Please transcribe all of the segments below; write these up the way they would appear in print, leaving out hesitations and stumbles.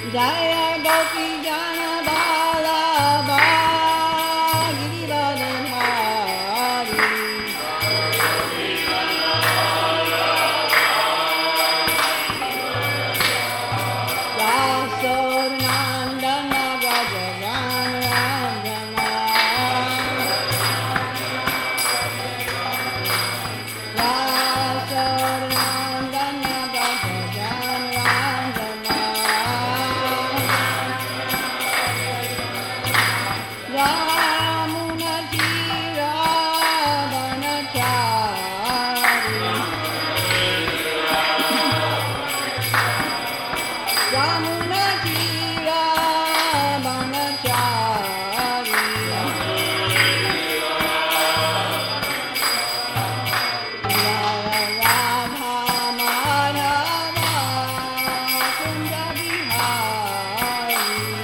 Jaya Gopi Jana Ballabha Girivardhan Hari Yasodhanandana Brajajanarandana Yasodhanandana Brajajanarandana Yamuna Tira Banachari Yamuna Tira Banachari Radha Madhava Kunja Bihari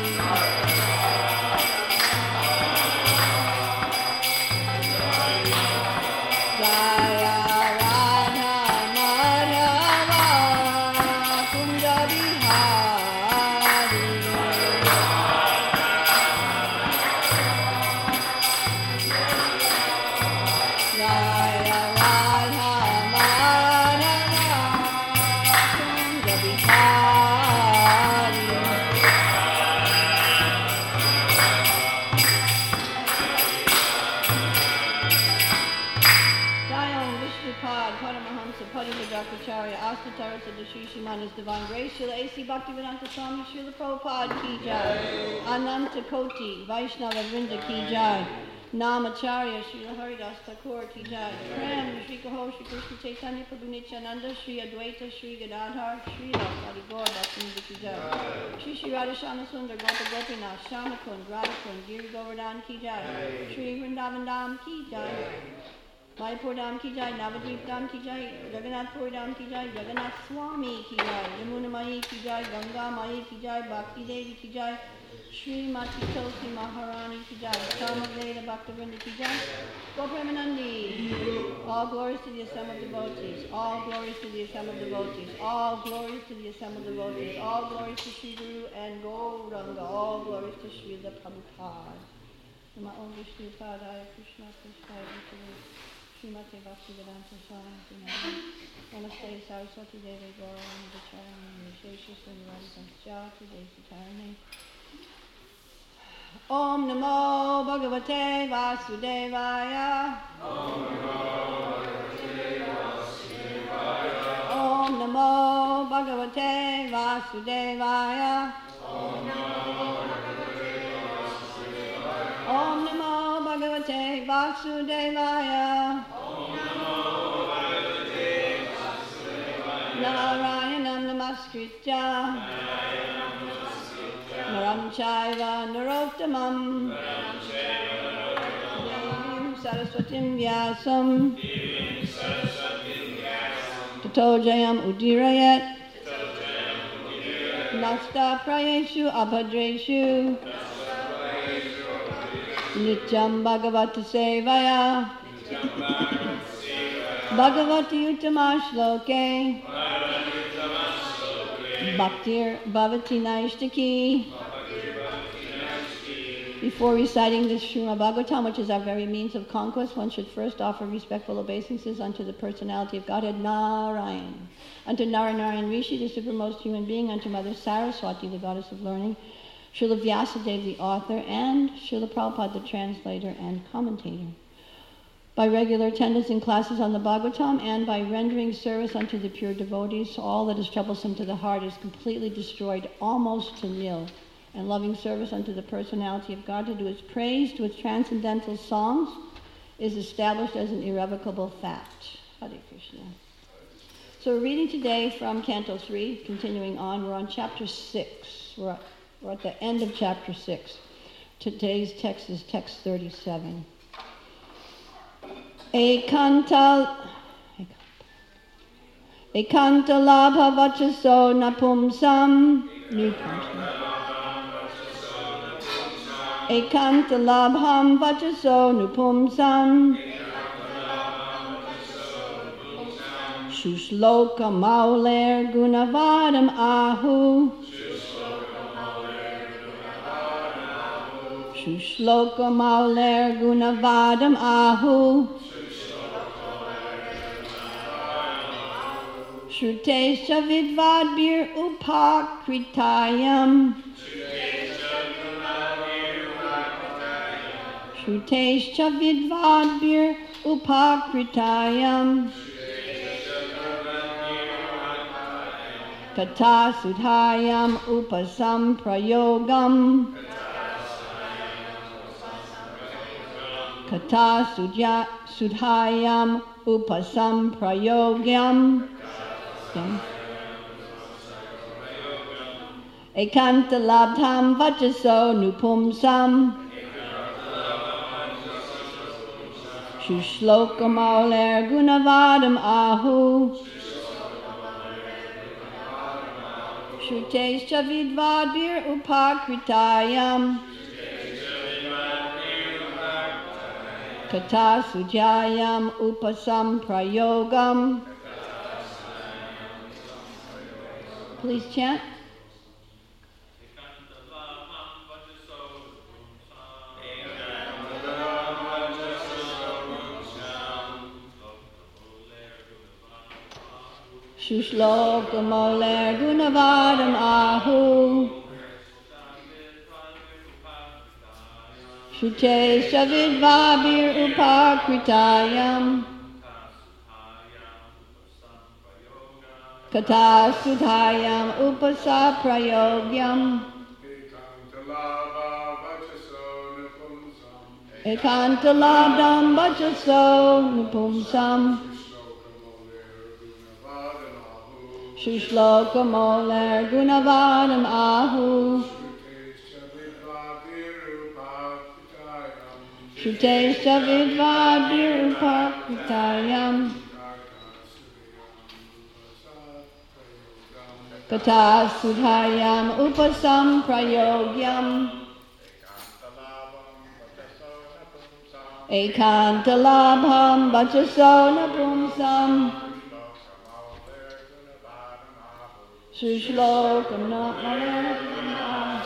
Jaya Radha Madhava Kunja Bihari Jaya Radha Madhava Kunja Bihari Jayam Vishnupad, Paramahamsa, Padma-Dakacharya, Astatara Siddhi Shimana's Divine Grace, Srila A.C. Bhaktivedanta Swami, Srila Prabhupada Ki Jai, Ananta Koti, Vaishnava Vrinda Ki Jai, Namacharya, Srila Haridas Thakur Ki Jai, Prem, Shri Kaho, Shri Krishna Chaitanya Prabhu Nityananda, Shri Advaita, Shri Gadadhar, Shri Adi Gaur, Bhaktivinoda Ki Jai, Shri Radhashana Sundar, Gopal Gopinath, Shamakund, Radhakund, Giri Govardhan Ki Jai, Shri Vrindavan Dham Ki Jai, Mayapur Dham Ki Jai, Navadvip Dham Ki Jai, Jagannath Puri Dham Ki Jai, Jagannath Swami Ki Jai, Yamuna Mai Ki Jai, Ganga Mai Ki Jai, Bhakti Devi Ki Jai, Shri Mati Tulsi Maharani Ki Jai, Samaveda Bhaktivinoda Ki Jai, Gopremanandi. All glories to the assembled devotees, all glories to the assembled devotees, all glories to the assembled devotees, all glories to Sri Guru and Gauranga, all glories to Sri Prabhupada. Nama Om Vishnu Padaya Krishna Krishna Srimati Bhaktivedanta Swami Namaste Saraswati Devi Gauranga Charani Vishesha Sundari Sanjati Desi Tarani Om Namo Bhagavate Vasudevaya Om Namo Bhagavate Vasudevaya Om Namo Bhagavate Vasudevaya Narayanam Namaskritya Naram Chaiva Narottamam Devim Saraswatim Vyasam Tato Jayam Udirayat Nasta Prayeshu Abhadreshu Nityam Bhagavata Sevaya Bhagavati Uttama Shloke Bhaktir Bhavati Naishtaki. Before reciting the Srimad Bhagavatam, which is our very means of conquest, one should first offer respectful obeisances unto the personality of Godhead Narayan, unto Narayan Rishi, the supermost human being, unto Mother Saraswati, the goddess of learning, Srila Vyasadeva, the author, and Srila Prabhupada, the translator and commentator. By regular attendance in classes on the Bhagavatam and by rendering service unto the pure devotees, all that is troublesome to the heart is completely destroyed almost to nil, and loving service unto the personality of God, to do its praise, to its transcendental songs, is established as an irrevocable fact. Hare Krishna. So we're reading today from Canto 3, continuing on. We're on Chapter 6. We're at the end of Chapter 6. Today's text is text 37. Ekanta labha vachaso napumsam Ekanta labham vachaso nupumsam Shushloka mauler gunavadam ahu Shushloka Mauler Gunavadam Ahu Shrutesha Vidvadbir Upakritayam Shrutesha Vidvadbir Upakritayam Kata Sudhayam Upasam Prayogam Kata Sudhayam Upasam Prayogyam Ekanta Labdham Vajaso Nupumsam Shushloka Mauler Gunavadam Ahu Shrutesha Vidvadbir Upakritayam Kata Sujayam Upasam Prayogam. Please chant. Shushloka Mauler Gunavadam Ahu Shrutesha Vidvadbir Upakritayam Kata Sudhayam Upasa Prayogyam Ekanta Labdam Vajaso Nupumsam Shushloka Mauler Gunavadam Ahu Shrutesha Vidvadbir Upakritayam Kata Sudhayam Upasam Prayogyam Ekanta Labham Vajaso Napumsam Shushloka Mauler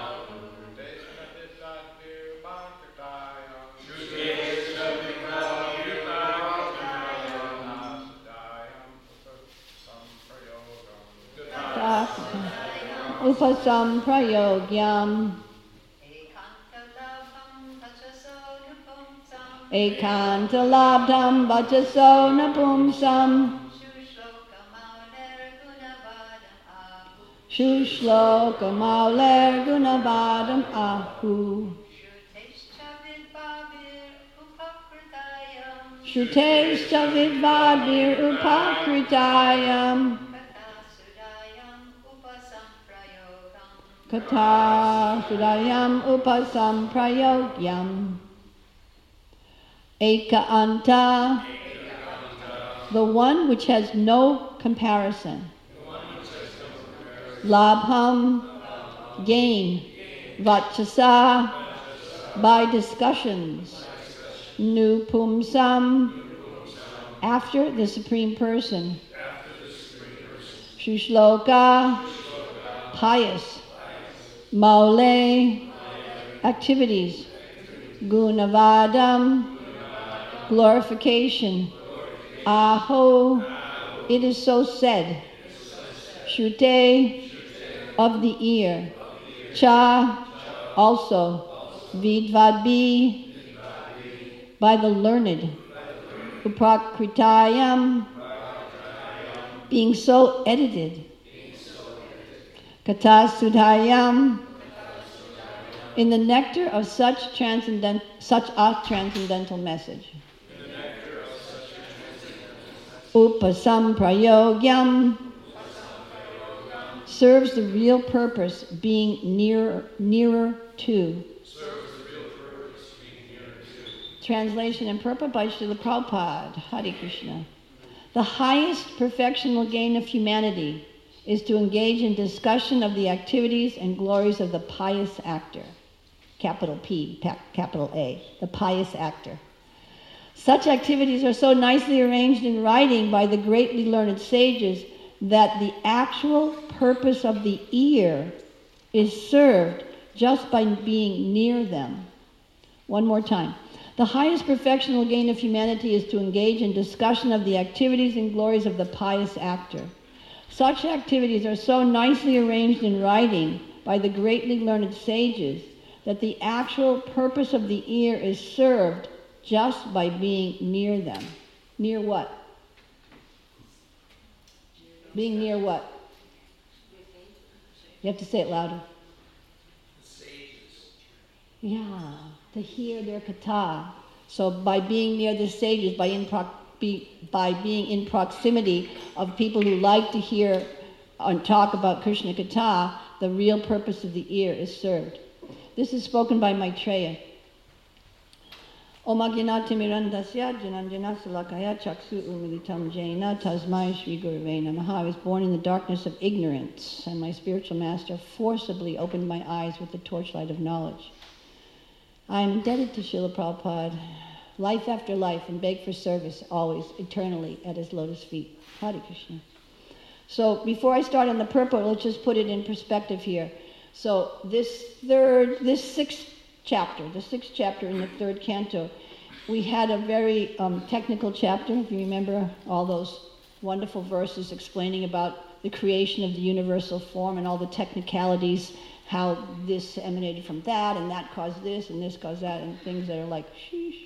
Upasam Prayogyam Ekanta Labdham Vajaso Napumsam Shushloka Mauler Gunavadam Ahu Shrutesha Vidvadbir Upakritayam Kata Sudhayam Upasam Prayogyam Eka Anta, the one which has no comparison. Labham, gain. Vachasa, by discussions. Nupumsam, after the Supreme Person. Shushloka, pious. Maule, activities. Gunavadam, glorification. Aho, it is so said. Shrute, of the ear. Cha, also. Vidvadbi, by the learned. Upakritayam, being so edited. Kata Sudhayam, in the nectar of such a transcendental message. Upasam Prayogyam, serves the real purpose, being nearer to. Translation and purport by Srila Prabhupada. Hare Krishna. The highest perfectional gain of humanity is to engage in discussion of the activities and glories of the pious actor. Capital P, capital A, the pious actor. Such activities are so nicely arranged in writing by the greatly learned sages that the actual purpose of the ear is served just by being near them. One more time. The highest perfectional gain of humanity is to engage in discussion of the activities and glories of the pious actor. Such activities are so nicely arranged in writing by the greatly learned sages that the actual purpose of the ear is served just by being near them. Near what? Being near what? You have to say it louder. The sages. Yeah, to hear their katha. So by being near the sages, by being in proximity of people who like to hear and talk about Krishna katha, the real purpose of the ear is served. This is spoken by Maitreya. Om Ajnanatirmirandasya Jananjana Salakaya Chaksu Umilitam Jaina Tasmai Shri Gurave Namaha. I was born in the darkness of ignorance, and my spiritual master forcibly opened my eyes with the torchlight of knowledge. I am indebted to Srila Prabhupada, life after life, and beg for service always, eternally, at his lotus feet. Hare Krishna. So before I start on the purport, let's just put it in perspective here. So this sixth chapter in the third canto, we had a very technical chapter, if you remember all those wonderful verses explaining about the creation of the universal form and all the technicalities, how this emanated from that, and that caused this, and this caused that, and things that are like, sheesh,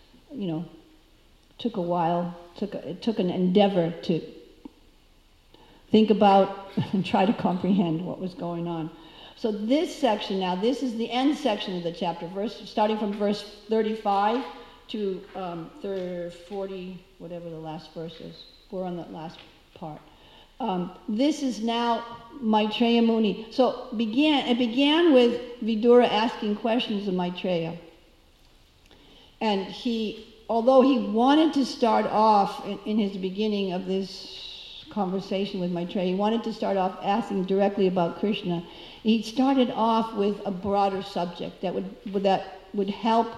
took a while, it took an endeavor to think about and try to comprehend what was going on. So this section now, this is the end section of the chapter, starting from verse 35 to 40, whatever the last verse is. We're on that last part. This is now Maitreya Muni. So it began with Vidura asking questions of Maitreya. And although he wanted to start off in his beginning of this conversation with Maitreya, he wanted to start off asking directly about Krishna. He started off with a broader subject that would help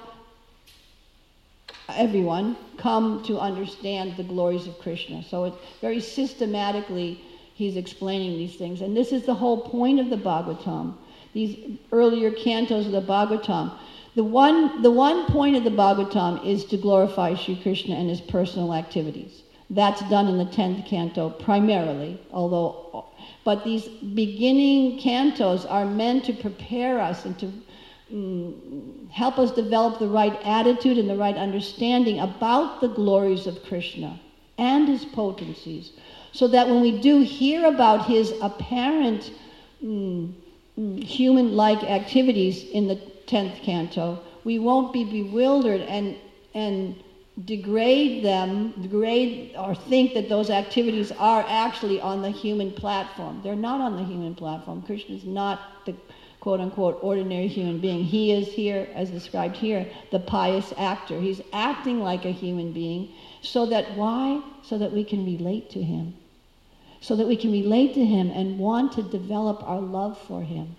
everyone come to understand the glories of Krishna. So it's very systematically he's explaining these things. And this is the whole point of the Bhagavatam, these earlier cantos of the Bhagavatam. The one point of the Bhagavatam is to glorify Sri Krishna and his personal activities. That's done in the 10th canto primarily, but these beginning cantos are meant to prepare us and to help us develop the right attitude and the right understanding about the glories of Krishna and his potencies, so that when we do hear about his apparent human-like activities in the 10th canto, we won't be bewildered and degrade or think that those activities are actually on the human platform. They're not on the human platform. Krishna is not the quote-unquote ordinary human being. He is here, as described here, the pious actor. He's acting like a human being. So that why? So that we can relate to him. So that we can relate to him and want to develop our love for him.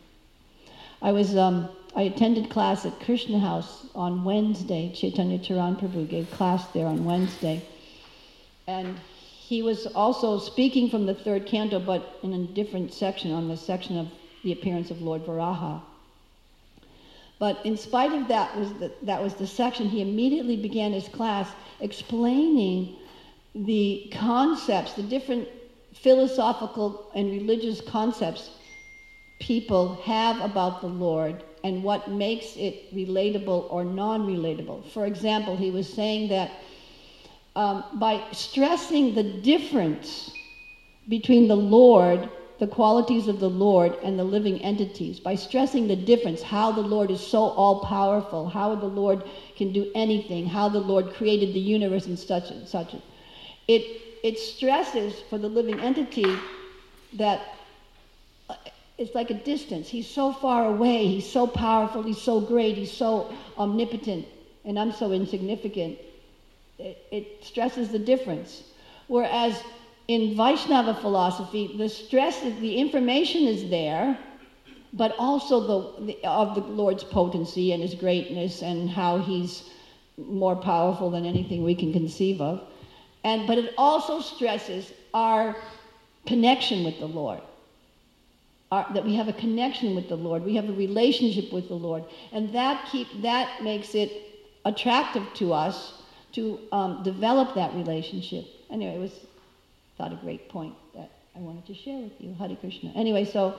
I attended class at Krishna House on Wednesday. Chaitanya Charan Prabhu gave class there on Wednesday. And he was also speaking from the third canto, but in a different section, on the section of the appearance of Lord Varaha. But in spite of that was the section, he immediately began his class explaining the concepts, the different philosophical and religious concepts people have about the Lord and what makes it relatable or non-relatable. For example, he was saying that by stressing the difference between the Lord, the qualities of the Lord, and the living entities, by stressing the difference, how the Lord is so all-powerful, how the Lord can do anything, how the Lord created the universe and such and such, it stresses for the living entity that it's like a distance. He's so far away, he's so powerful, he's so great, he's so omnipotent, and I'm so insignificant. It stresses the difference. Whereas in Vaishnava philosophy, the information is there, but also of the Lord's potency and his greatness and how he's more powerful than anything we can conceive of. But it also stresses our connection with the Lord, that we have a connection with the Lord. We have a relationship with the Lord. And that makes it attractive to us to develop that relationship. Anyway, it was thought a great point that I wanted to share with you. Hare Krishna. Anyway, so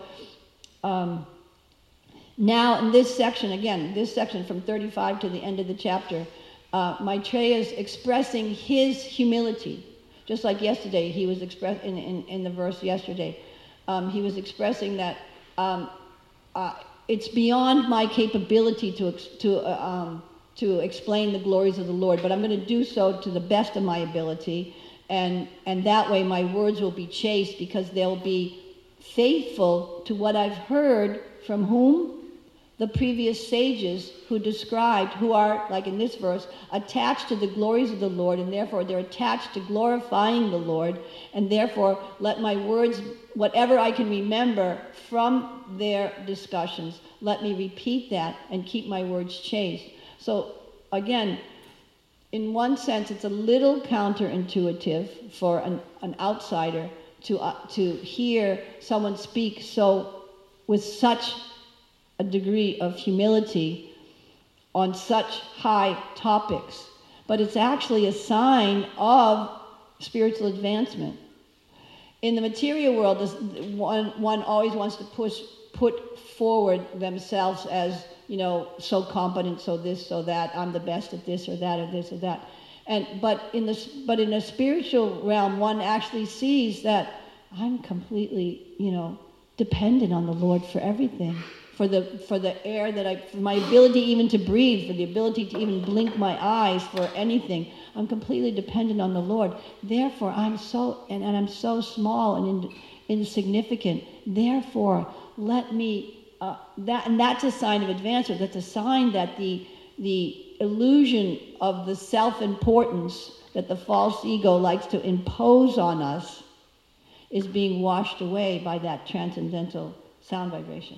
now in this section from 35 to the end of the chapter, Maitreya is expressing his humility. Just like yesterday, he was in the verse yesterday, he was expressing that it's beyond my capability to explain the glories of the Lord, but I'm going to do so to the best of my ability, and that way my words will be chaste because they'll be faithful to what I've heard from whom? The previous sages who are, like in this verse, attached to the glories of the Lord, and therefore they're attached to glorifying the Lord, and therefore let my words, whatever I can remember from their discussions, let me repeat that and keep my words chaste. So again, in one sense, it's a little counterintuitive for an outsider to hear someone speak with such a degree of humility on such high topics, but it's actually a sign of spiritual advancement. In the material world, one always wants to put forward themselves as, so competent, so this, so that, I'm the best at this or that or this or that. But in a spiritual realm, one actually sees that I'm completely, dependent on the Lord for everything. For the air for my ability even to breathe, for the ability to even blink my eyes, for anything. I'm completely dependent on the Lord. Therefore, I'm so small and insignificant. Therefore, let me, that's a sign of advancement. That's a sign that the illusion of the self-importance that the false ego likes to impose on us is being washed away by that transcendental sound vibration.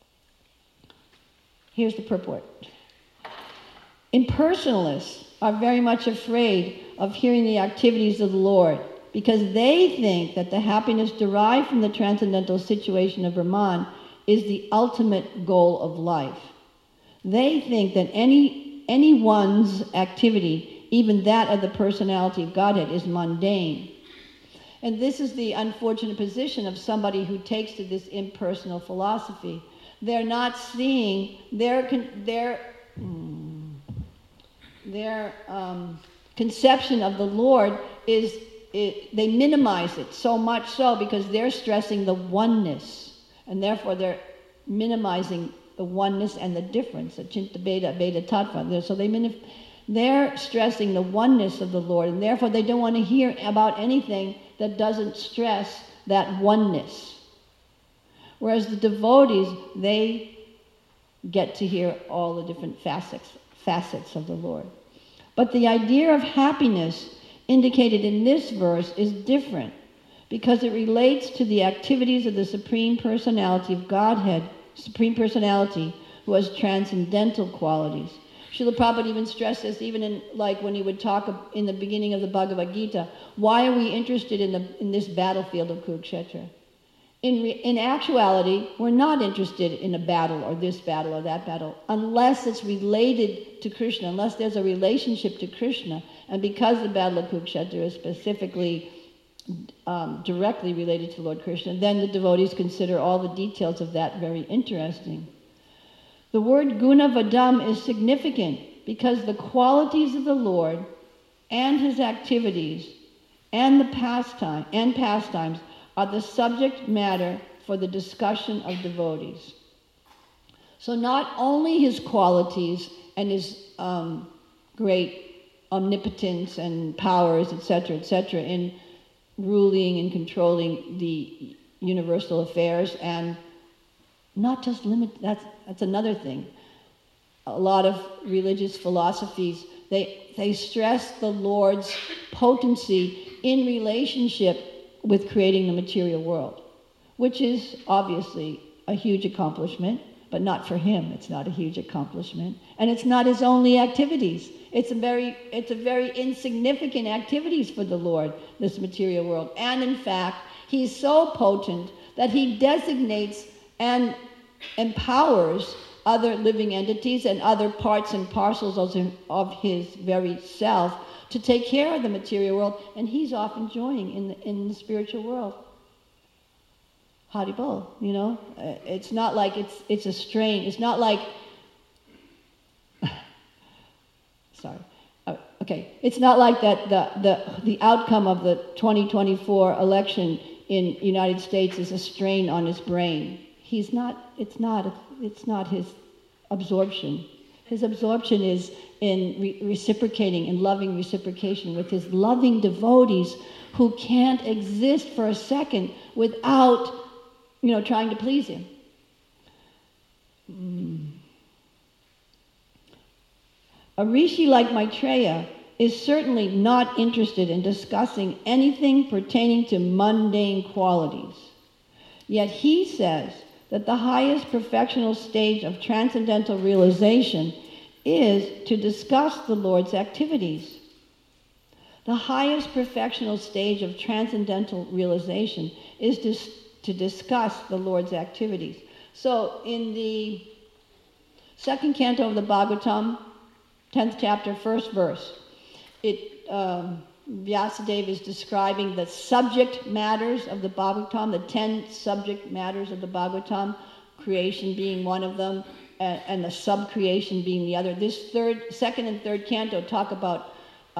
Here's the purport. Impersonalists are very much afraid of hearing the activities of the Lord because they think that the happiness derived from the transcendental situation of Brahman is the ultimate goal of life. They think that anyone's activity, even that of the personality of Godhead, is mundane. And this is the unfortunate position of somebody who takes to this impersonal philosophy. They're not seeing their conception of the Lord they minimize it so much so because they're stressing the oneness, and therefore they're minimizing the oneness and the difference, the Chinta Bheda Tattva. So they're stressing the oneness of the Lord, and therefore they don't want to hear about anything that doesn't stress that oneness. Whereas the devotees, they get to hear all the different facets of the Lord. But the idea of happiness indicated in this verse is different because it relates to the activities of the Supreme Personality of Godhead, Supreme Personality, who has transcendental qualities. Srila Prabhupada even stressed this, even in, like when he would talk in the beginning of the Bhagavad Gita, why are we interested in this battlefield of Kurukshetra? In actuality, we're not interested in a battle or this battle or that battle unless it's related to Krishna, unless there's a relationship to Krishna. And because the battle of Kurukshetra is specifically directly related to Lord Krishna, then the devotees consider all the details of that very interesting. The word guna vadam is significant because the qualities of the Lord and his activities and pastimes are the subject matter for the discussion of devotees. So not only his qualities and his great omnipotence and powers, etc., in ruling and controlling the universal affairs, and not just that's another thing. A lot of religious philosophies, they stress the Lord's potency in relationship with creating the material world, which is obviously a huge accomplishment, but not for him. It's not a huge accomplishment, and it's not his only activities. It's a very insignificant activities for the Lord, this material world. And in fact, he's so potent that he designates and empowers other living entities and other parts and parcels of his very self to take care of the material world, and he's off enjoying in the spiritual world. Haribol, you know? It's not like it's a strain. It's not like... Sorry. Okay. It's not like that the outcome of the 2024 election in United States is a strain on his brain. It's not his absorption. His absorption is in reciprocating, in loving reciprocation with his loving devotees who can't exist for a second without, trying to please him. A rishi like Maitreya is certainly not interested in discussing anything pertaining to mundane qualities. Yet he says that the highest perfectional stage of transcendental realization is to discuss the Lord's activities. The highest perfectional stage of transcendental realization is to discuss the Lord's activities. So in the second canto of the Bhagavatam, 10th chapter, first verse, Vyasadeva is describing the subject matters of the Bhagavatam, the 10 subject matters of the Bhagavatam, creation being one of them, and the sub-creation being the other. This second and third canto talk about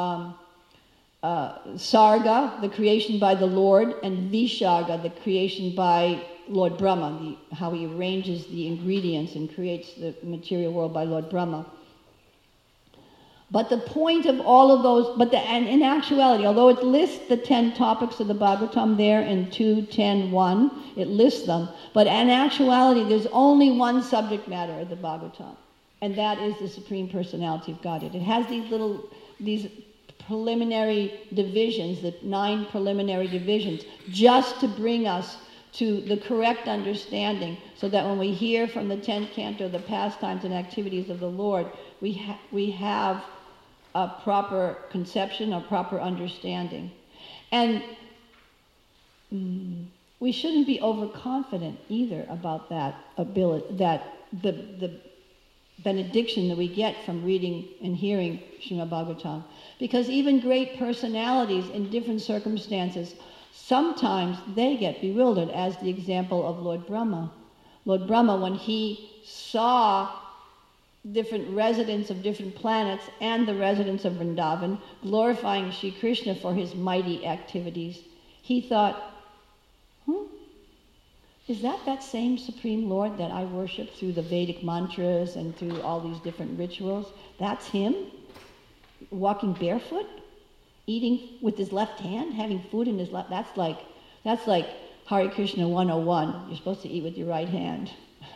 Sarga, the creation by the Lord, and Visharga, the creation by Lord Brahma, how he arranges the ingredients and creates the material world by Lord Brahma. But the point of all of those, and in actuality, although it lists the 10 topics of the Bhagavatam there in 2.10.1, it lists them, but in actuality there's only one subject matter of the Bhagavatam, and that is the Supreme Personality of Godhead. It has these preliminary divisions, the 9 preliminary divisions, just to bring us to the correct understanding, so that when we hear from the 10th canto, the pastimes and activities of the Lord, we have a proper conception, a proper understanding. And we shouldn't be overconfident either about that ability, that the benediction that we get from reading and hearing Srimad Bhagavatam. Because even great personalities in different circumstances, sometimes they get bewildered, as the example of Lord Brahma. Lord Brahma, when he saw different residents of different planets and the residents of Vrindavan glorifying Sri Krishna for his mighty activities, he thought, is that same Supreme Lord that I worship through the Vedic mantras and through all these different rituals? That's him? Walking barefoot? Eating with his left hand? Having food in his left? That's like Hare Krishna 101. You're supposed to eat with your right hand.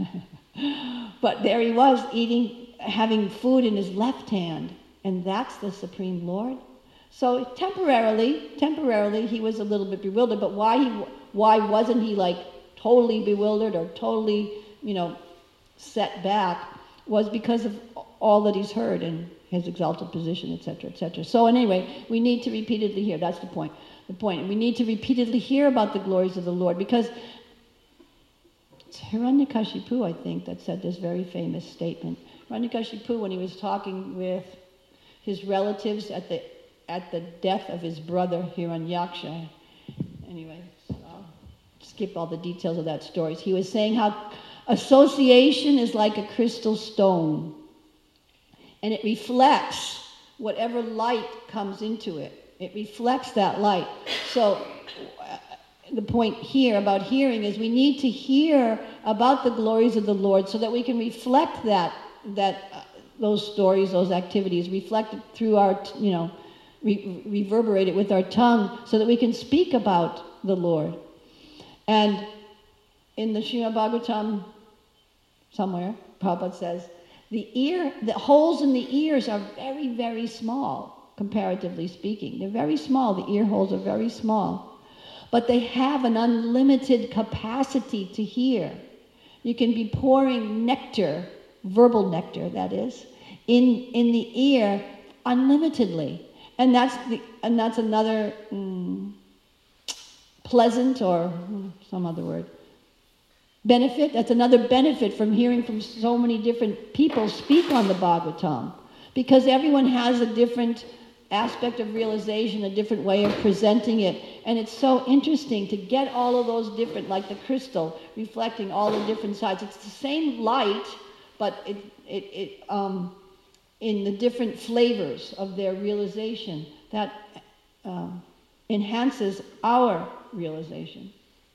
But there he was, having food in his left hand, and that's the Supreme Lord. So temporarily, he was a little bit bewildered. But why wasn't he like totally bewildered or totally, set back? Was because of all that he's heard and his exalted position, etc., etc. So anyway, we need to repeatedly hear. That's the point. We need to repeatedly hear about the glories of the Lord, because it's Hiranyakashipu, I think, that said this very famous statement. Hiranyakashipu, when he was talking with his relatives at the death of his brother Hiranyaksha. Anyway, so I'll skip all the details of that story. He was saying how association is like a crystal stone, and it reflects whatever light comes into it. It reflects that light. So the point here about hearing is we need to hear about the glories of the Lord so that we can reflect those stories, those activities, reflect it through our, reverberate it with our tongue so that we can speak about the Lord. And in the Srimad Bhagavatam, somewhere, Prabhupada says, the holes in the ears are very, very small, comparatively speaking. They're very small. The ear holes are very small. But they have an unlimited capacity to hear. You can be pouring nectar, verbal nectar, that is, in the ear unlimitedly. And that's another pleasant, or some other word, benefit. That's another benefit from hearing from so many different people speak on the Bhagavatam, because everyone has a different aspect of realization, a different way of presenting it, and it's so interesting to get all of those different, like the crystal, reflecting all the different sides. It's the same light, but in the different flavors of their realization that enhances our realization.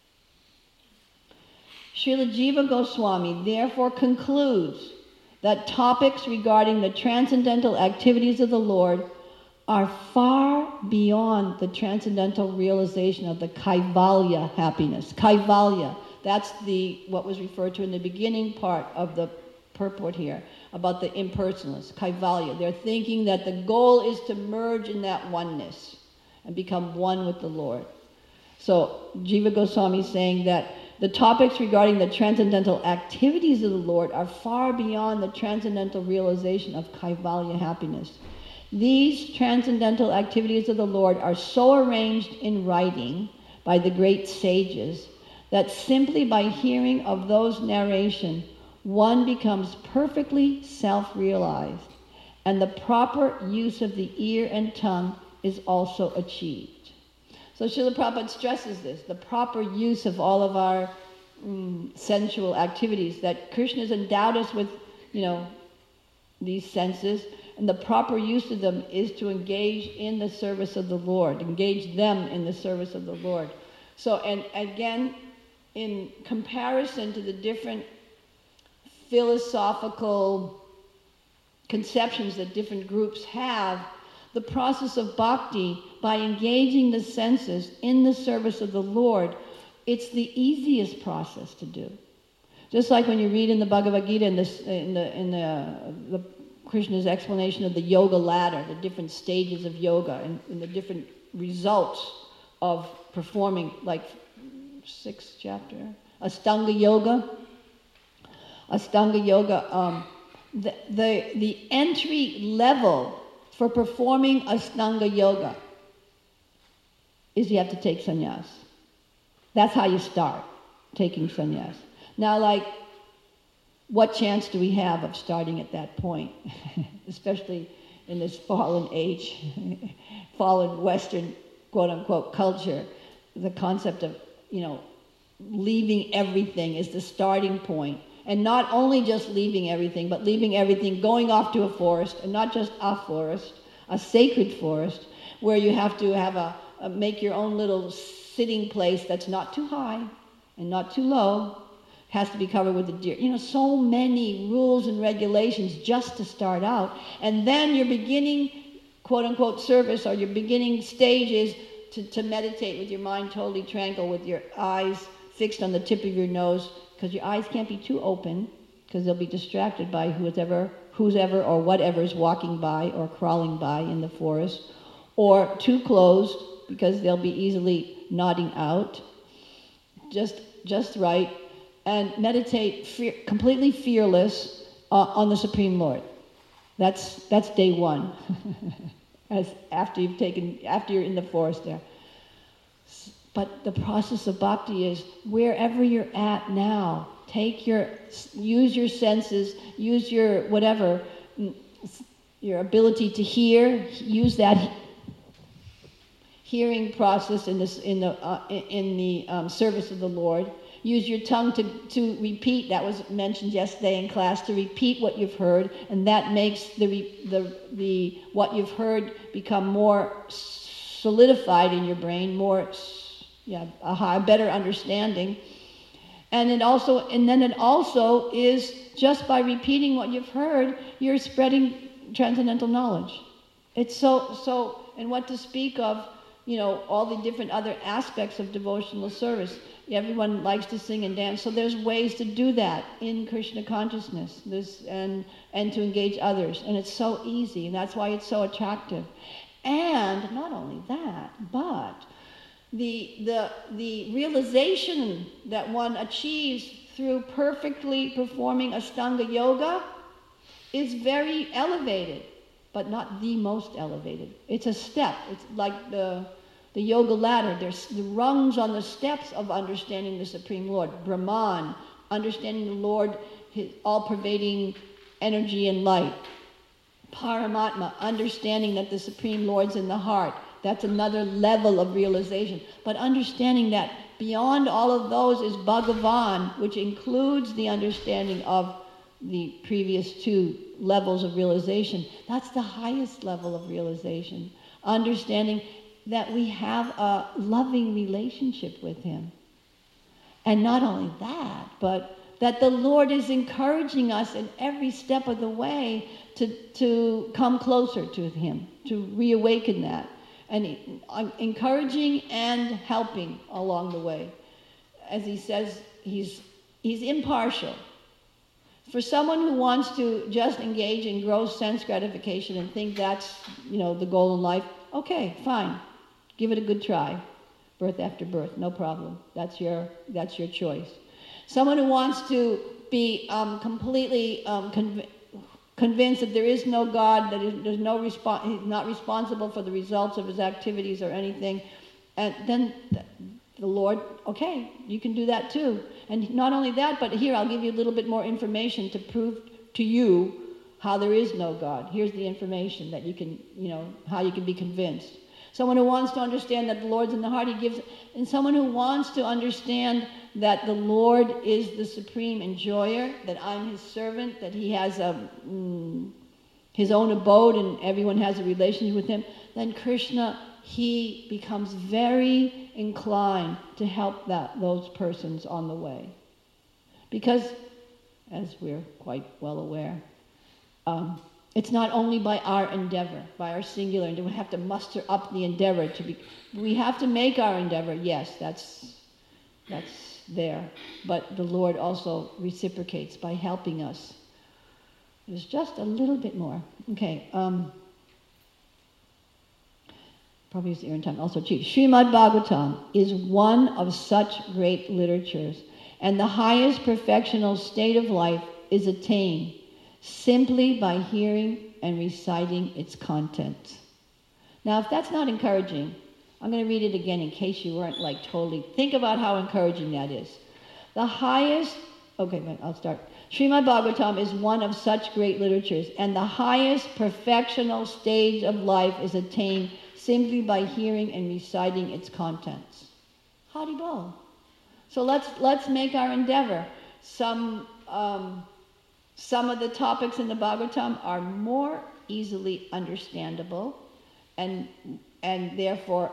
Srila Jiva Goswami therefore concludes that topics regarding the transcendental activities of the Lord are far beyond the transcendental realization of the Kaivalya happiness. Kaivalya, that's what was referred to in the beginning part of the purport here, about the impersonalists, Kaivalya. They're thinking that the goal is to merge in that oneness and become one with the Lord. So Jiva Goswami is saying that the topics regarding the transcendental activities of the Lord are far beyond the transcendental realization of Kaivalya happiness. These transcendental activities of the Lord are so arranged in writing by the great sages that simply by hearing of those narration, one becomes perfectly self-realized, and the proper use of the ear and tongue is also achieved. So Srila Prabhupada stresses this, the proper use of all of our sensual activities, that Krishna has endowed us with, these senses, and the proper use of them is to engage in the service of the Lord, engage them in the service of the Lord. So, and again, in comparison to the different philosophical conceptions that different groups have, the process of bhakti, by engaging the senses in the service of the Lord, it's the easiest process to do. Just like when you read in the Bhagavad Gita, in the Krishna's explanation of the yoga ladder, the different stages of yoga, and the different results of performing, like 6th chapter, Ashtanga Yoga. Ashtanga Yoga, the entry level for performing Ashtanga Yoga is you have to take sannyas. That's how you start, taking sannyas. Now, what chance do we have of starting at that point, especially in this fallen age, fallen Western, quote-unquote, culture? The concept of, leaving everything is the starting point. And not only just leaving everything, but leaving everything, going off to a forest, and not just a forest, a sacred forest, where you have to make your own little sitting place that's not too high and not too low, has to be covered with the deer. So many rules and regulations just to start out. And then your beginning, quote-unquote, service, or your beginning stage is to meditate with your mind totally tranquil, with your eyes fixed on the tip of your nose, because your eyes can't be too open, because they'll be distracted by whoever or whatever is walking by or crawling by in the forest, or too closed, because they'll be easily nodding out. Just right. And meditate completely fearless on the Supreme Lord. That's day one. After you're in the forest there. But the process of bhakti is wherever you're at now, use your senses, use your whatever, your ability to hear, use that hearing process in the service of the Lord. Use your tongue to repeat. That was mentioned yesterday in class, to repeat what you've heard, and that makes the what you've heard become more solidified in your brain, a better understanding. And then it also is just by repeating what you've heard, you're spreading transcendental knowledge. It's so, and what to speak of, all the different other aspects of devotional service. Everyone likes to sing and dance, so there's ways to do that in Krishna consciousness, and to engage others, and it's so easy, and that's why it's so attractive. And not only that, but the realization that one achieves through perfectly performing Ashtanga Yoga is very elevated, but not the most elevated. It's a step. It's like the yoga ladder. There's the rungs on the steps of understanding the Supreme Lord. Brahman, understanding the Lord, his all-pervading energy and light. Paramatma, understanding that the Supreme Lord's in the heart. That's another level of realization. But understanding that beyond all of those is Bhagavan, which includes the understanding of the previous two levels of realization. That's the highest level of realization. Understanding that we have a loving relationship with him. And not only that, but that the Lord is encouraging us in every step of the way to come closer to him, to reawaken that. And encouraging and helping along the way. As he says, he's impartial. For someone who wants to just engage in gross sense gratification and think that's, the goal in life, okay, fine. Give it a good try. Birth after birth, no problem. That's your choice. Someone who wants to be completely convinced that there is no God, that there's no he's not responsible for the results of his activities or anything, and then the Lord, okay, you can do that too. And not only that, but here I'll give you a little bit more information to prove to you how there is no God. Here's the information that you can, how you can be convinced. Someone who wants to understand that the Lord's in the heart, he gives, and someone who wants to understand that the Lord is the supreme enjoyer, that I'm his servant, that he has his own abode and everyone has a relationship with him, then Krishna, he becomes very inclined to help those persons on the way. Because, as we're quite well aware, it's not only by our endeavor, by our singular endeavor. We have to muster up the endeavor we have to make our endeavor, yes, that's there. But the Lord also reciprocates by helping us. There's just a little bit more. Okay. Probably use the ear in time. Also cheap. Srimad Bhagavatam is one of such great literatures, and the highest perfectional state of life is attained simply by hearing and reciting its contents. Now, if that's not encouraging, I'm going to read it again in case you weren't totally. Think about how encouraging that is. The highest, I'll start. Srimad Bhagavatam is one of such great literatures, and the highest perfectional stage of life is attained simply by hearing and reciting its contents. Haribol. So let's make our endeavor. Some of the topics in the Bhagavatam are more easily understandable and therefore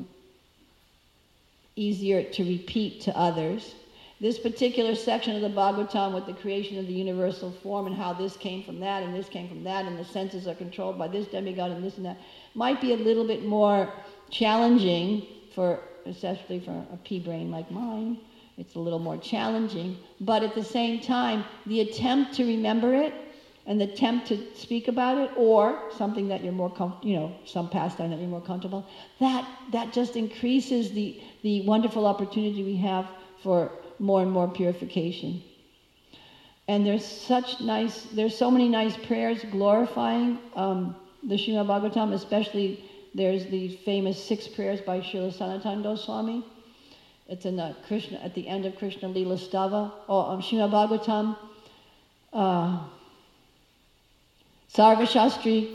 easier to repeat to others. This particular section of the Bhagavatam with the creation of the universal form and how this came from that and this came from that and the senses are controlled by this demigod and this and that might be a little bit more challenging especially for a pea brain like mine. It's a little more challenging, but at the same time, the attempt to remember it and the attempt to speak about it, or something that you're more some pastime that you're more comfortable, that just increases the wonderful opportunity we have for more and more purification. And there's so many nice prayers glorifying the Srimad Bhagavatam, especially there's the famous 6 prayers by Srila Sanatana Goswami. It's in Krishna at the end of Krishna Lila Stava, or Srimad Bhagavatam. Sarva Shastradi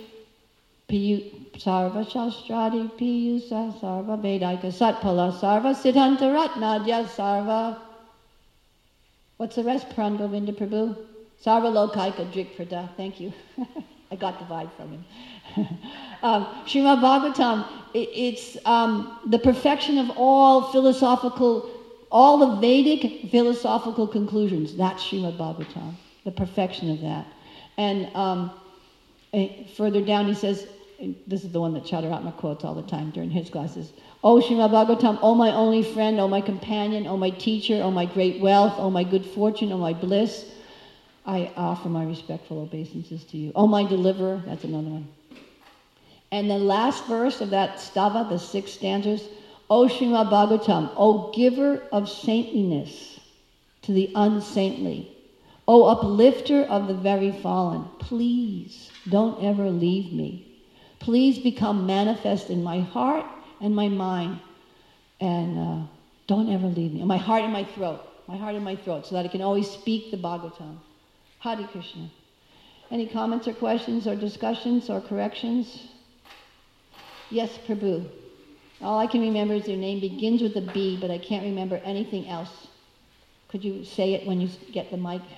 Piyusa Sarva Vedaika Satpala Sarva Siddhanta Ratnadya Sarva. What's the rest? Pran Govinda Prabhu? Sarva Lokaika Drikprada. Thank you. I got the vibe from him. Srimad Bhagavatam, it's the perfection of all the Vedic philosophical conclusions. That's Srimad Bhagavatam, the perfection of that. And further down he says, this is the one that Chadaratma quotes all the time during his classes, O Srimad Bhagavatam, O my only friend, O my companion, O my teacher, O my great wealth, O my good fortune, O my bliss, I offer my respectful obeisances to you. O my deliverer, that's another one. And the last verse of that stava, the 6 stanzas, O Srimad Bhagavatam, O giver of saintliness to the unsaintly, O uplifter of the very fallen, please don't ever leave me. Please become manifest in my heart and my mind, and don't ever leave me. In my heart and my throat. my heart in my throat, so that I can always speak the Bhagavatam. Hare Krishna. Any comments or questions or discussions or corrections? Yes, Prabhu. All I can remember is their name begins with a B, but I can't remember anything else. Could you say it when you get the mic?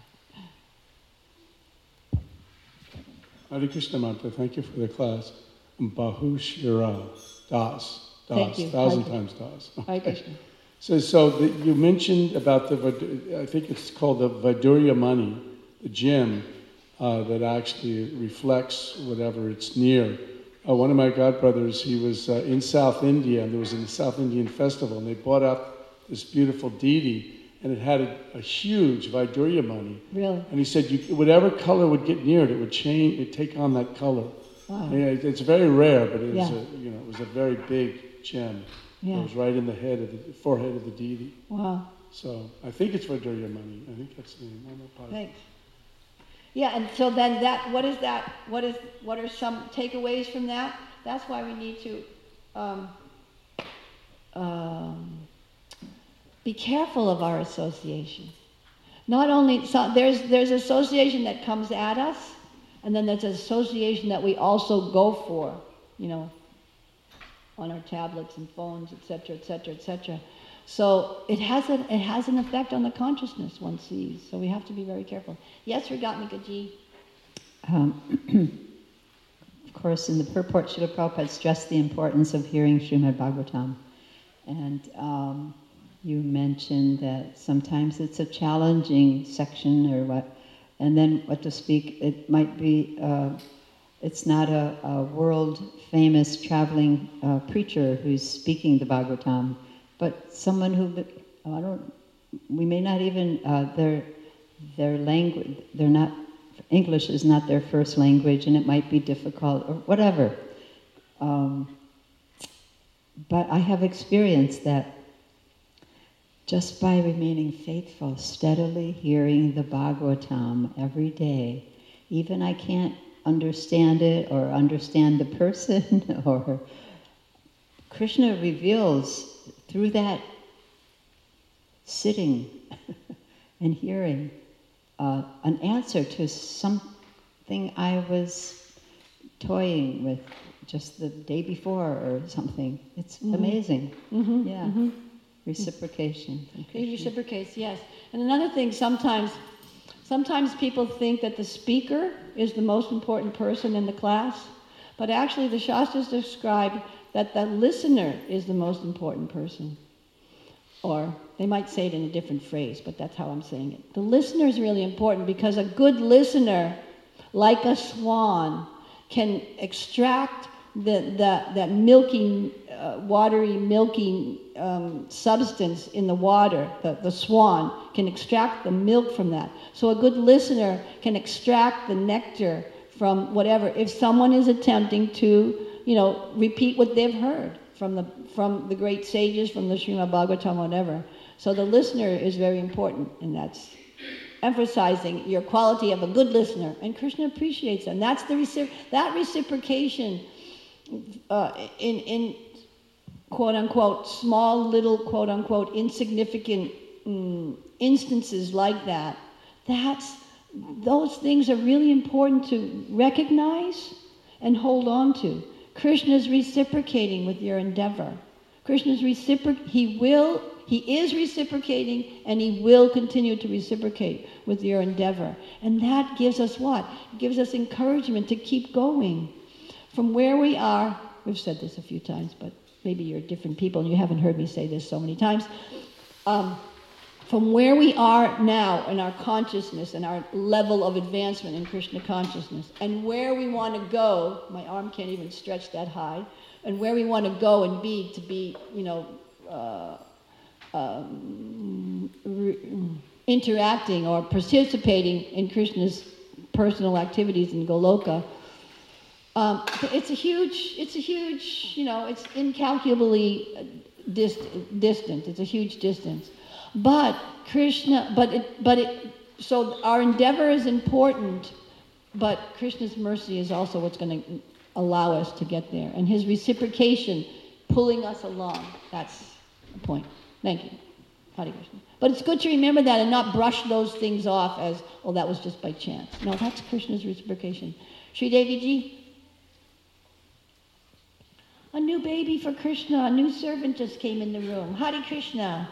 Hare Krishna Mata, thank you for the class. Bahushira Das. Thank you. 1,000 times Das. Hare Krishna. So you mentioned about I think it's called the Vaidurya Mani, the gem that actually reflects whatever it's near. One of my godbrothers, he was in South India, and there was a South Indian festival, and they brought out this beautiful deity, and it had a huge Vaidurya Mani. Really? And he said, whatever color would get near it, it would change, it'd take on that color. Wow. It's very rare, but it was, Yeah. it was a very big gem. Yeah. It was right in the forehead of the deity. Wow. So I think it's Vaidurya Mani. I think that's the name. I'm not positive. Thanks. Yeah, and so then what is that? What are some takeaways from that? That's why we need to be careful of our association. Not only there's association that comes at us, and then there's association that we also go for, on our tablets and phones, etc., etc., etc. So it has an effect on the consciousness one sees. So we have to be very careful. Yes, Ragatmika ji. Of course, in the purport, Srila Prabhupada stressed the importance of hearing Srimad Bhagavatam. And you mentioned that sometimes it's a challenging section or what, and then what to speak, it might be, it's not a world-famous traveling preacher who's speaking the Bhagavatam, but someone who, we may not even, their language, they're not, English is not their first language, and it might be difficult, or whatever. But I have experienced that just by remaining faithful, steadily hearing the Bhagavatam every day, even I can't understand it or understand the person, or Krishna reveals through that sitting and hearing an answer to something I was toying with just the day before or something. It's amazing. Mm-hmm. Yeah. Mm-hmm. Reciprocation. He reciprocates, yes. And another thing, sometimes people think that the speaker is the most important person in the class, but actually the Shastras describe that the listener is the most important person. Or they might say it in a different phrase, but that's how I'm saying it. The listener is really important because a good listener, like a swan, can extract that milky, watery, milky substance in the water. The swan can extract the milk from that. So a good listener can extract the nectar from whatever. If someone is attempting to, repeat what they've heard from the great sages, from the Srimad Bhagavatam, whatever. So the listener is very important, and that's emphasizing your quality of a good listener. And Krishna appreciates that. And that's that reciprocation in quote-unquote small, little, quote-unquote insignificant instances like that, those things are really important to recognize and hold on to. Krishna's reciprocating with your endeavor. Krishna's He is reciprocating, and He will continue to reciprocate with your endeavor. And that gives us what? It gives us encouragement to keep going. From where we are, we've said this a few times, but maybe you're different people and you haven't heard me say this so many times. From where we are now in our consciousness and our level of advancement in Krishna consciousness, and where we want to go, my arm can't even stretch that high, and where we want to go and be to be, interacting or participating in Krishna's personal activities in Goloka, it's a huge, it's incalculably distant. It's a huge distance. But Krishna, so our endeavor is important, but Krishna's mercy is also what's going to allow us to get there. And His reciprocation pulling us along. That's the point. Thank you. Hare Krishna. But it's good to remember that and not brush those things off as, oh, that was just by chance. No, that's Krishna's reciprocation. Sri Devi Ji? A new baby for Krishna, a new servant just came in the room. Hare Krishna.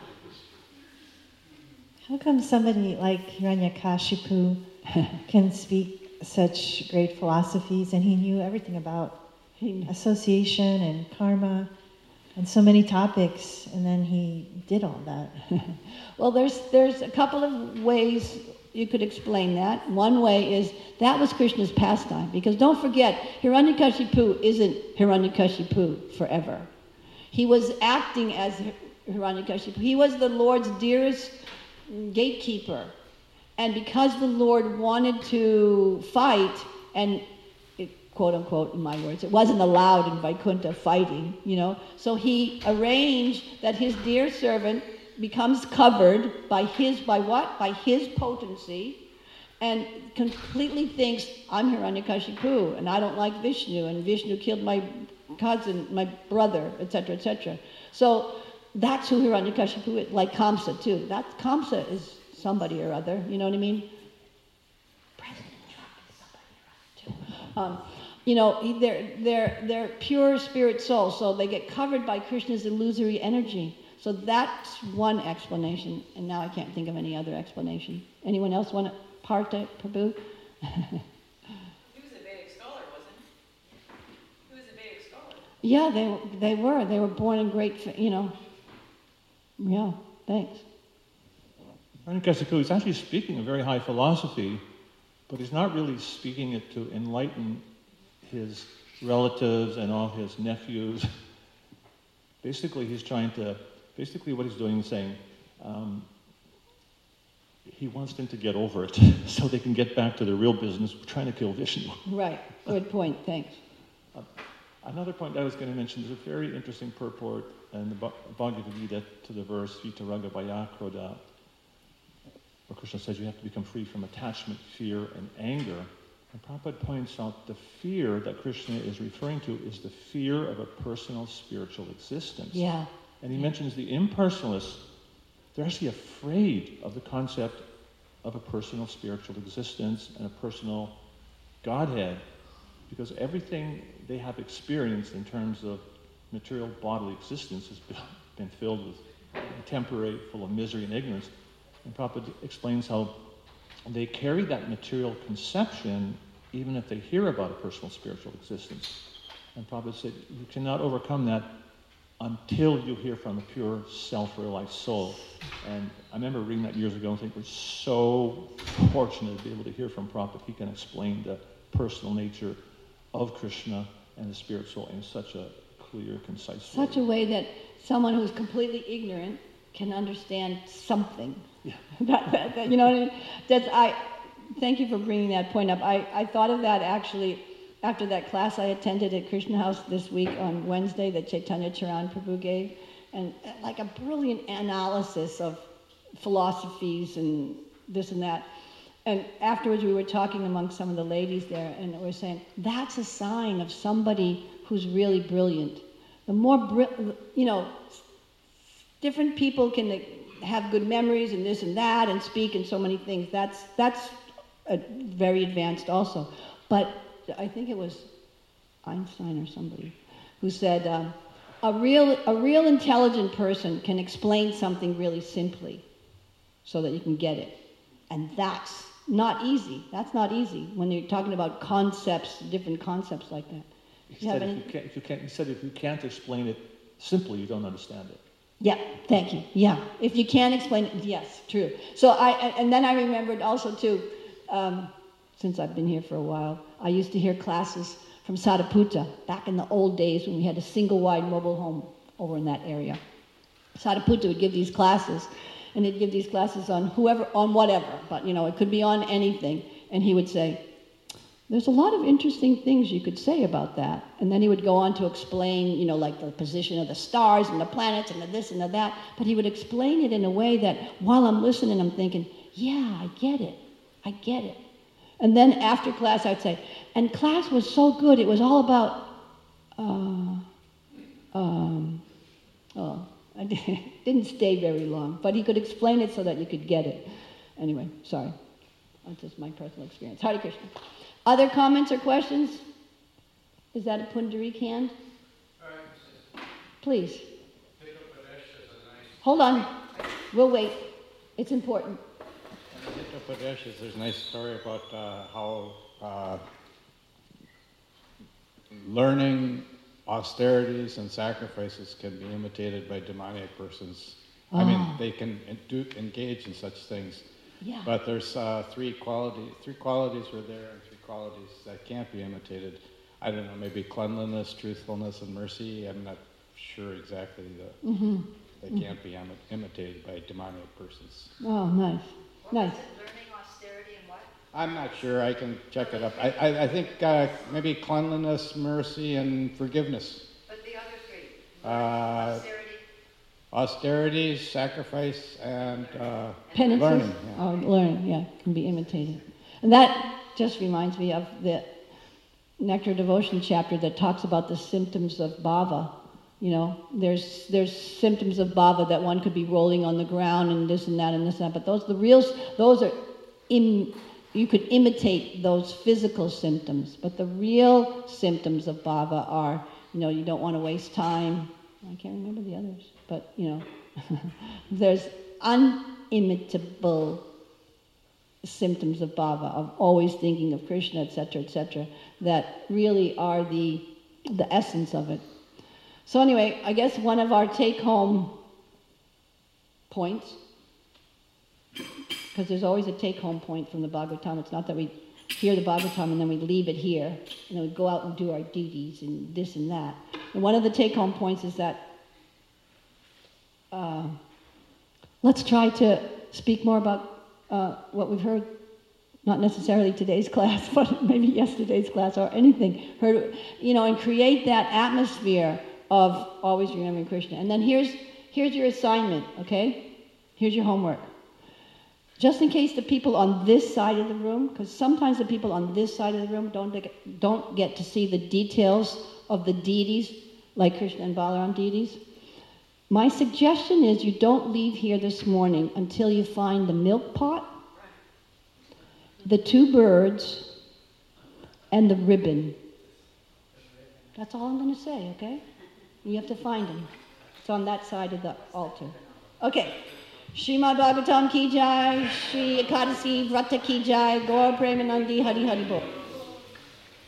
How come somebody like Hiranyakashipu can speak such great philosophies, and he knew everything about association and karma and so many topics, and then he did all that? Well, there's a couple of ways you could explain that. One way is that was Krishna's pastime, because don't forget, Hiranyakashipu isn't Hiranyakashipu forever. He was acting as Hiranyakashipu. He was the Lord's dearest gatekeeper. And because the Lord wanted to fight, and quote unquote, in my words, it wasn't allowed in Vaikuntha fighting, so he arranged that his dear servant becomes covered by his potency, and completely thinks, I'm Hiranyakashipu, and I don't like Vishnu, and Vishnu killed my cousin, my brother, etc., etc. So that's who Hiranyakashipu is, like Kamsa too. Kamsa is somebody or other, you know what I mean? President Trump is somebody or other too. They're pure spirit souls, so they get covered by Krishna's illusory energy. So that's one explanation, and now I can't think of any other explanation. Anyone else want to Partha Prabhu? He was a Vedic scholar, wasn't he? He was a Vedic scholar. Yeah, they were. They were born in great, Yeah, thanks. Hiranyakashipu is actually speaking a very high philosophy, but he's not really speaking it to enlighten his relatives and all his nephews. Basically, what he's doing is saying, he wants them to get over it so they can get back to the real business of trying to kill Vishnu. Right, good point, thanks. Another point I was going to mention is a very interesting purport in the Bhagavad Gita to the verse Vitaraga Vayakroda, where Krishna says you have to become free from attachment, fear, and anger. And Prabhupada points out the fear that Krishna is referring to is the fear of a personal spiritual existence. Yeah. And he mentions the impersonalists, they're actually afraid of the concept of a personal spiritual existence and a personal Godhead, because everything they have experienced in terms of material bodily existence has been filled with temporary, full of misery and ignorance. And Prabhupada explains how they carry that material conception even if they hear about a personal spiritual existence. And Prabhupada said, you cannot overcome that until you hear from a pure self-realized soul. And I remember reading that years ago and thinking, we're so fortunate to be able to hear from Prabhupada. He can explain the personal nature of Krishna and the spirit soul in such a clear, concise way. Such a way that someone who's completely ignorant can understand something. Yeah. that, you know what I mean? Thank you for bringing that point up. I thought of that actually after that class I attended at Krishna House this week on Wednesday that Chaitanya Charan Prabhu gave, and like a brilliant analysis of philosophies and this and that. And afterwards we were talking among some of the ladies there, and we were saying, that's a sign of somebody who's really brilliant. The more, different people can have good memories and this and that and speak and so many things. That's very advanced also. But I think it was Einstein or somebody who said, a real intelligent person can explain something really simply so that you can get it. And that's not easy. That's not easy when you're talking about concepts, different concepts like that. He said if you can't explain it simply, you don't understand it. Yeah, thank you. Yeah, if you can't explain it, yes, true. So and then I remembered also too, since I've been here for a while, I used to hear classes from Sariputta back in the old days when we had a single wide mobile home over in that area. Sariputta would give these classes, and he'd give these classes on whatever, but it could be on anything. And he would say, there's a lot of interesting things you could say about that. And then he would go on to explain, like the position of the stars and the planets and the this and the that. But he would explain it in a way that while I'm listening, I'm thinking, yeah, I get it. And then after class, I'd say, and class was so good, it was all about, I didn't stay very long, but he could explain it so that you could get it. Anyway, sorry. That's just my personal experience. Hare Krishna. Other comments or questions? Is that a Pundarik hand? Please. Hold on. We'll wait. It's important. In Uttar Pradesh, there's a nice story about how learning austerities and sacrifices can be imitated by demoniac persons. I mean, they can engage in such things. Yeah. But there's three qualities were there, and three qualities that can't be imitated. I don't know, maybe cleanliness, truthfulness, and mercy. I'm not sure exactly. They can't be imitated by demoniac persons. Oh, nice. Nice. Learning austerity and what? I'm not sure. I can check it up. I think maybe cleanliness, mercy, and forgiveness. But the other three? Austerity. Austerities, sacrifice, and Penances? learning. Yeah. Oh, learning, yeah, can be imitated. And that just reminds me of the Nectar Devotion chapter that talks about the symptoms of bhava. You know, there's symptoms of bhava that one could be rolling on the ground and this and that and this and that, but those are you could imitate those physical symptoms, but the real symptoms of bhava are, you know, you don't want to waste time. I can't remember the others, but, you know, there's unimitable symptoms of bhava, of always thinking of Krishna, etc., that really are the essence of it. So anyway, I guess one of our take-home points, because there's always a take-home point from the Bhagavatam. It's not that we hear the Bhagavatam and then we leave it here, and then we go out and do our duties and this and that. And one of the take-home points is that let's try to speak more about what we've heard, not necessarily today's class, but maybe yesterday's class or anything, heard, you know, and create that atmosphere of always remembering Krishna. And then here's your assignment, okay? Here's your homework. Just in case the people on this side of the room, because sometimes the people on this side of the room don't get to see the details of the deities, like Krishna and Balaram deities. My suggestion is you don't leave here this morning until you find the milk pot, the two birds, and the ribbon. That's all I'm going to say, okay? You have to find them. It's on that side of the altar. Okay. Srimad Bhagavatam ki jai, Shri Ekadasi Vrata ki jai, Gaur Premanandi Hari Hari Bol.